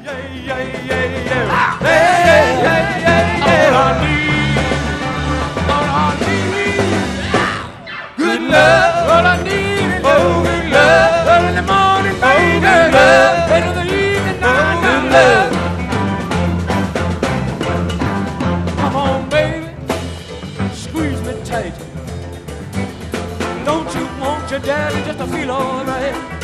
Good love, all I need is good love. Early in the morning, baby, good love. Late in the evening, night, good love. Come on, baby, squeeze me tight. Don't you want your daddy just to feel all right?